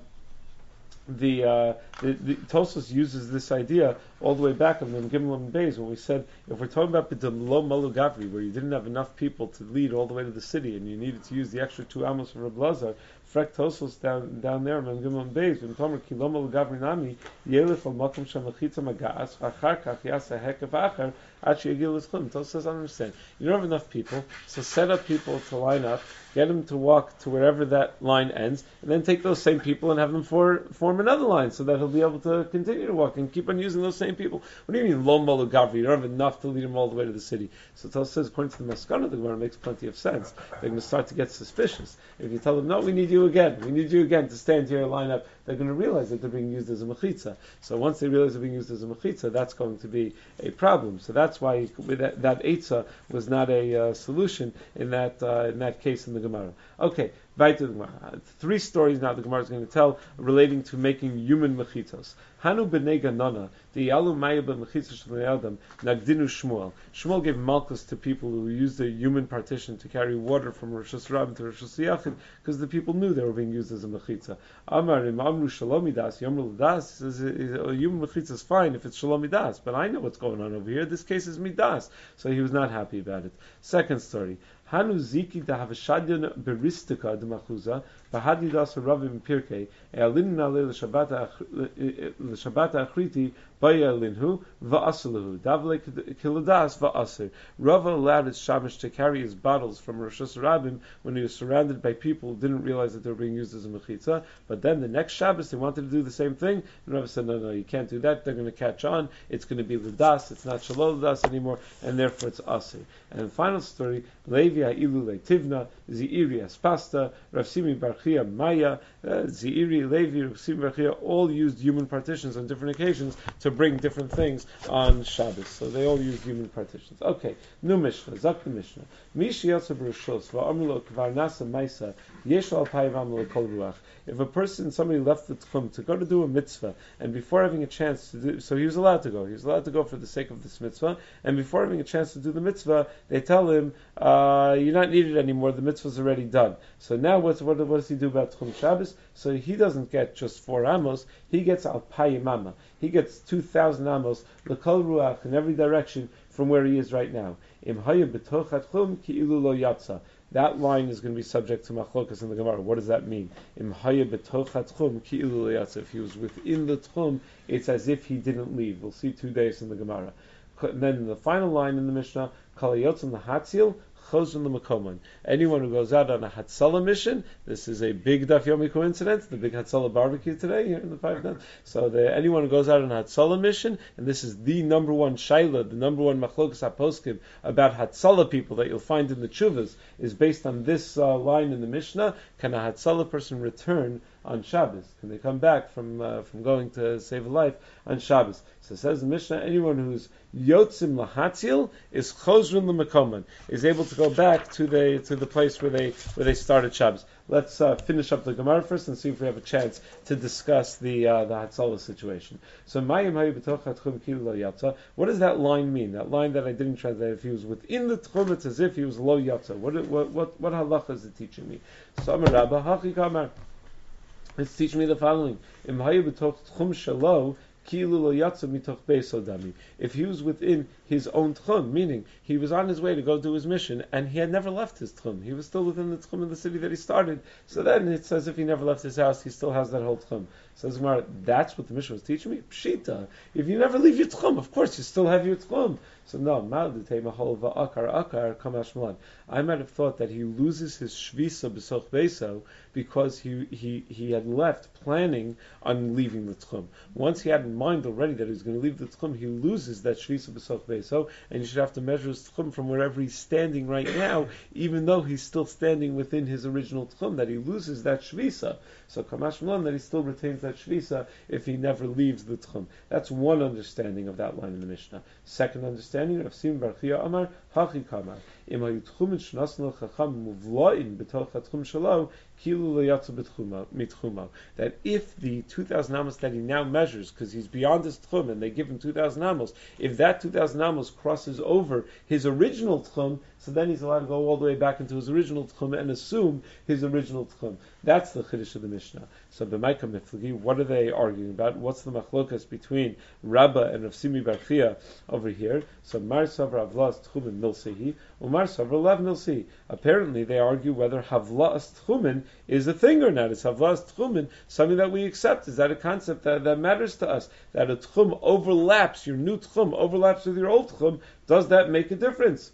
The, uh, the, the Tosfos uses this idea all the way back on the Gimel and Beis when we said if we're talking about B'dam Lo Malu Gavri, where you didn't have enough people to lead all the way to the city and you needed to use the extra two amos for Reb Lazar, Frek Tosfos down down there on Gimel and Beis when Tomer Ki Lo Malu Gavri Nami Yelef Al Makom Sham Lechitza Magas Achar Kach Yasa Hekav Achar Achi Yagil L'Schlim. Tosfos says, I understand. You don't have enough people, so set up people to line up, get them to walk to wherever that line ends, and then take those same people and have them for, form another line so that he'll be able to continue to walk and keep on using those same people. What do you mean, Lo Malu Gavri? You don't have enough to lead them all the way to the city. So Tosfos says, according to the Maskana, the Gemara makes plenty of sense. They're going to start to get suspicious. If you tell them, no, we need you again, we need you again to stand here and line up, they're going to realize that they're being used as a mechitza. So once they realize they're being used as a mechitza, that's going to be a problem. So that's why that, that eitzah was not a uh, solution in that uh, in that case in the Gemara. Okay, back to the Gemara. Three stories now the Gemara is going to tell relating to making human mechitzos. Hanu b'nei Ganana, the Yalu Maya b'mechitzos b'nei Adam, Nagdinu Shmuel. Shmuel gave malchus to people who used a human partition to carry water from Rosh Hashanah to Rosh Hashanah because the people knew they were being used as a mechitza. Amar im amru shalomidas, yomru das, says a human mechitza is fine if it's shalomidas, but I know what's going on over here. This case is midas, so he was not happy about it. Second story. Hanu ziki da havashadyan beristika de machuza bahadidas ravim pirkei elin nale l'shabbat l'shabbat achriti baya linhu va'asalahu davle kiladas va'asir. Rava allowed his shamash to carry his bottles from Rosh Hashanah when he was surrounded by people who didn't realize that they were being used as a mechitza. But then the next Shabbos they wanted to do the same thing, and Rava said, no, no, you can't do that. They're going to catch on. It's going to be l'das. It's not shalol l'das anymore, and therefore it's asir. And the final story, Levi Ilu Tivna, Ziiri Aspasta, Rav Simi Barchia Maya, uh, Ziiri, Levi, Rav Simi Barchia, all used human partitions on different occasions to bring different things on Shabbos. So they all used human partitions. Okay, new Mishnah, Zak the Mishnah. Mishi Yotze B'Rishos, Va'amlo Kvar Nasa Maisa, Yesh Al Pai V'amlo Kol Ruach. If a person, somebody left the Tchum to go to do a mitzvah, and before having a chance to do, so he was allowed to go, he was allowed to go for the sake of this mitzvah, and before having a chance to do the mitzvah, they tell him, uh, you're not needed anymore, the mitzvah's already done. So now what's, what, what does he do about Tchum Shabbos? So he doesn't get just four amos, he gets al payimama. He gets two thousand amos, l'kol ruach, in every direction from where he is right now. Im haya b'tochat Tchum ki ilu lo yatsa. That line is going to be subject to machlokas in the Gemara. What does that mean? Im haya b'tochat Tchum ki ilu lo yatsa. If he was within the Tchum, it's as if he didn't leave. We'll see two days in the Gemara. And then the final line in the Mishnah, kol hayotzim lahatzil, chozron l'makomon. Anyone who goes out on a Hatzalah mission, this is a big Daf Yomi coincidence, the big Hatzalah barbecue today here in the five nights. So the, anyone who goes out on a Hatzalah mission, and this is the number one shaila, the number one machlokas haposkim about Hatzalah people that you'll find in the Chuvas, is based on this uh, line in the Mishnah. Can a Hatzalah person return on Shabbos? Can they come back from uh, from going to save a life on Shabbos? So it says the Mishnah, anyone who's yotzim lahatzil is chozrin l'makoman, is able to go back to the to the place where they where they started Shabbos. Let's uh, finish up the Gemara first and see if we have a chance to discuss the uh, the Hatzalah situation. So Mayim hayu b'toch hatchum kilu lo yatsa. What does that line mean? That line that I didn't translate. If he was within the tchum, it's as if he was lo yatsa. What what what what halacha is it teaching me? So Amar Rabba hachi kamar. It's teaching me the following: Im hayu b'toch tchum shelo. If he was within his own tchum, meaning he was on his way to go do his mission, and he had never left his tchum, he was still within the tchum of the city that he started, so then it's as if he never left his house, he still has that whole tchum. Says Gemara, that's what the Mishnah was teaching me? Pshita. If you never leave your tchum, of course you still have your tchum. So no, I might have thought that he loses his shvisa b'soch beso because he, he, he had left planning on leaving the tchum. Once he had in mind already that he was going to leave the tchum, he loses that shvisa b'soch beso, and you should have to measure his tchum from wherever he's standing right now, even though he's still standing within his original tchum, that he loses that shvisa. So kamash malon, that he still retains that shvisa if he never leaves the tchum. That's one understanding of that line in the Mishnah. Second understanding of Sim Bar Chia Amar Hachi Kamar Im hayu tchumin shnasnul chacham muvlain b'toch hatchum shelo kilu leyatzu mitchumo. That if the two thousand amos that he now measures, because he's beyond his tchum, and they give him two thousand amos, if that two thousand amos crosses over his original tchum, so then he's allowed to go all the way back into his original tchum and assume his original tchum. That's the chiddush of the Mishnah. So b'maika miflagi, what are they arguing about? What's the machlokas between Rabbah and Rav Simi Bar Chia over here? So Mar Savra Havlas Tchumen Milsehi, Umar Savra Lav Milsehi. Apparently they argue whether Havlas Tchumen is a thing or not. Is Havlas Tchumen something that we accept? Is that a concept that, that matters to us? That a tchum overlaps, your new tchum overlaps with your old tchum, does that make a difference?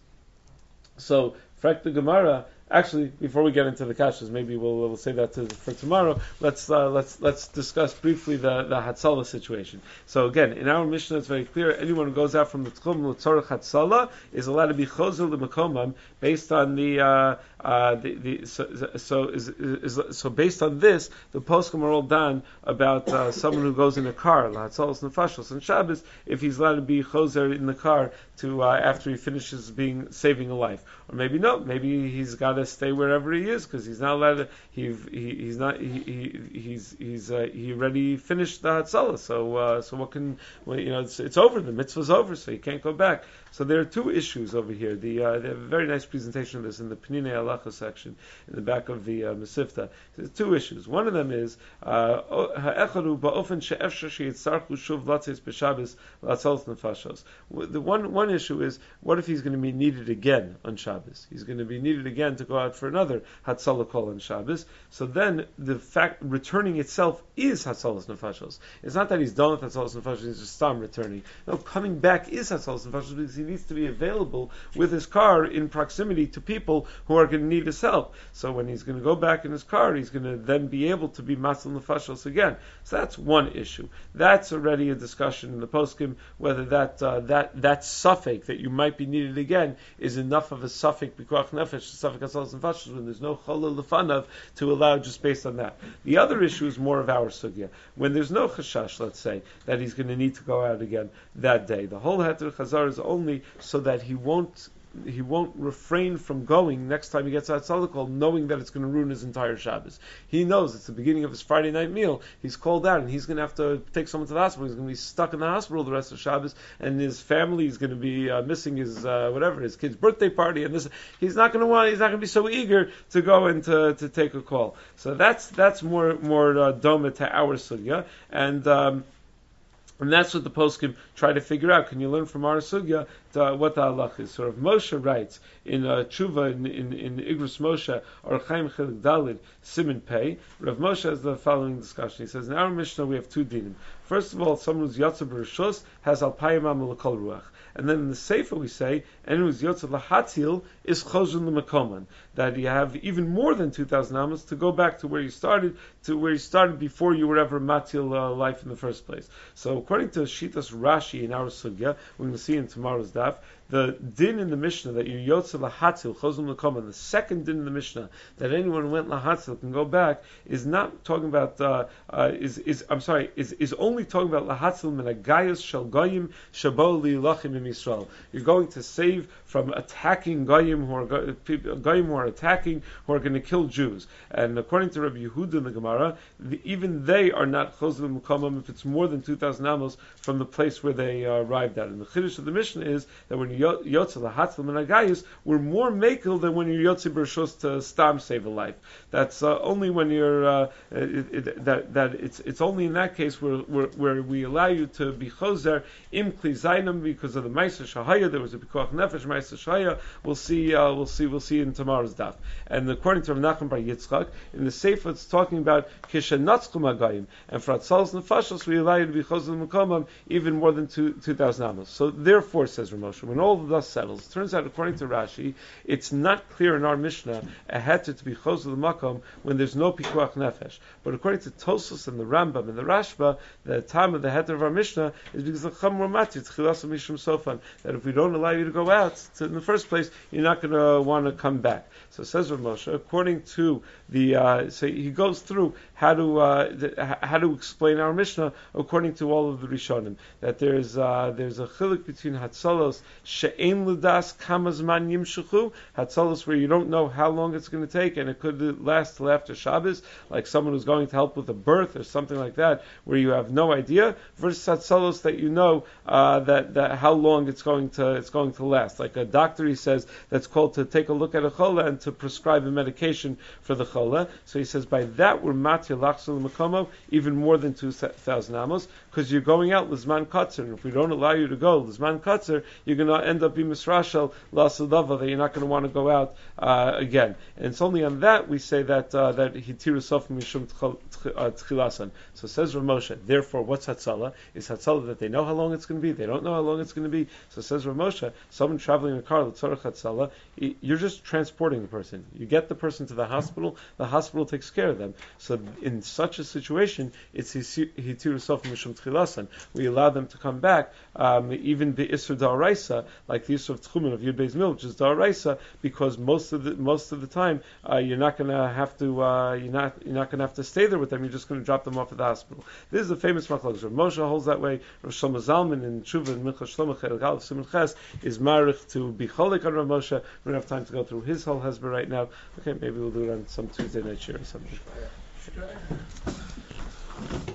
So, Frek the Gemara. Actually, before we get into the kashas, maybe we'll we'll save that to, for tomorrow. Let's uh, let's let's discuss briefly the the Hatzalah situation. So again, in our Mishnah, it's very clear: anyone who goes out from the tchum l'tzorach Hatzalah is allowed to be chozer l'makomam based on the uh, uh, the, the so so is, is, is so based on this, the poskim are all done about uh, someone who goes in a car l'hatzalas nefashos on Shabbos if he's allowed to be chozer in the car to uh, after he finishes being saving a life, or maybe no, maybe he's got to stay wherever he is because he's not allowed to. He, he he's not he, he he's he's uh, he already finished the hatzalah. So uh, so what can well, you know? It's, it's over. The mitzvah's over, so he can't go back. So there are two issues over here. The uh, they have a very nice presentation of this in the Penine Halacha section in the back of the uh, Mesivta. There's two issues. One of them is ha'echadu ba'ofen she'efshar sheyitzarchu shuv latzis b'Shabbos latzalos nefashos. The one one issue is what if he's going to be needed again on Shabbos? He's going to be needed again to go out for another hatzalah kol on Shabbos. So then the fact returning itself is hatzalos nefashos. It's not that he's done with hatzalos nefashos; he's just stop returning. No, coming back is hatzalos nefashos because he needs to be available with his car in proximity to people who are going to need his help. So when he's going to go back in his car, he's going to then be able to be matzal nefashos again. So that's one issue. That's already a discussion in the poskim whether that uh, that that suffix that you might be needed again is enough of a suffix b'koach nefesh, suffix hatzalos nefashos, when there's no cholel lefanav to allow just based on that. The other issue is more of our sugya. When there's no chashash, let's say, that he's going to need to go out again that day. The whole heter chazar is only so that he won't he won't refrain from going next time he gets out Hatzalah kol, knowing that it's going to ruin his entire Shabbos. He knows it's the beginning of his Friday night meal. He's called out and he's going to have to take someone to the hospital. He's going to be stuck in the hospital the rest of Shabbos, and his family is going to be uh, missing his uh, whatever his kid's birthday party. And this, he's not going to want. He's not going to be so eager to go and to, to take a call. So that's that's more more uh, doma to our sugya and. Um, And that's what the poskim try to figure out. Can you learn from our sugya to, what the halach is? So Rav Moshe writes in uh, Tshuva in, in, in Igros Moshe or Chaim Chelik Dalid Siman Pei. Rav Moshe has the following discussion. He says in our Mishnah we have two dinim. First of all, someone who's yotze b'rishus has alpayim amal l'kol ruach. And then in the Sefer we say, and who's yotze l'hatzil is chozun l'makoman. That you have even more than two thousand amos to go back to where you started, to where you started before you were ever matil uh, life in the first place. So according to Shitas Rashi in our sugya, we're going to see in tomorrow's daf, the din in the Mishnah that you yotze lahatzil chozum lekoma, the second din in the Mishnah that anyone who went lahatzil can go back, is not talking about uh, uh, is is I'm sorry is is only talking about lahatzil min agayos shel goyim shabo lilachim in Yisrael. You're going to save from attacking goyim who are goyim who are attacking who are going to kill Jews. And according to Rabbi Yehuda in the Gemara, the, even they are not chozum lekomam if it's more than two thousand amos from the place where they uh, arrived at. And the chiddush of the Mishnah is that when you yotze lahatzil min agayos, we're more makel than when you're yotze b'rishos to stam save a life. That's uh, only when you're uh, it, it, that that it's it's only in that case where where, where we allow you to be chozer im kli zaynam because of the ma'aser shahaya. There was a pikuach nefesh ma'aser shahaya. We'll see uh, we'll see we'll see in tomorrow's daf. And according to Rav Nachman bar Yitzchak, in the Sefer it's talking about kishenatzkum agayim, and for atzalos nefashos we allow you to be chozer l'mekomam even more than two two thousand amos. So therefore, says Ramosha, when all the dust settles, it turns out according to Rashi, it's not clear in our Mishnah a heter to be chozer l'makom when there's no pikuach nefesh. But according to Tosfos and the Rambam and the Rashba, the time of the heter of our Mishnah is because the chamor mati tchilas mishum sofan, that if we don't allow you to go out to, in the first place, you're not going to want to come back. So says Rav Moshe, according to the, uh, so he goes through how to uh, the, how to explain our Mishnah according to all of the Rishonim, that there's uh, there's a chiluk between hatzalos she'ein ludas kamazman yimshuchu, hatzalos where you don't know how long it's going to take and it could last till after Shabbos, like someone who's going to help with a birth or something like that, where you have no idea, versus hatzalos that you know uh, that that how long it's going to it's going to last. Like a doctor, he says, that's called to take a look at a chola and to prescribe a medication for the chola. So he says by that we're matir lachsul makomo even more than two thousand amos, because you're going out lizman katzer, and if we don't allow you to go lizman katzer, you're going to end up being misrashel lasadava, that you're not going to want to go out uh, again. And it's only on that we say that uh, that hitiru sof mishum tchilasan. So says Rav Moshe, therefore what's hatzala? Is hatzala that they know how long it's going to be? They don't know how long it's going to be. So says Rav Moshe, someone traveling in a car l'tzorach hatzala, you're just transporting the person. You get the person to the hospital, the hospital takes care of them. So in such a situation, it's hitiru sof mishum tchilasan. We allow them to come back, um, even the isur da'araisa, like the isur of tchumen of Yud Beis Mil, which is da'araisa, because most of the most of the time uh, you're not going to have to uh, you're not you're not going to have to stay there with them. You're just going to drop them off at the hospital. This is the famous machlokes. Rav Moshe holds that way. Rav Shlomo Zalman in Tshuva and Minchas Shlomo Chelik Aleph Siman Ches is marich to be cholik on Rav Moshe. We don't have time to go through his whole hesber right now. Okay, maybe we'll do it on some Tuesday night share or something.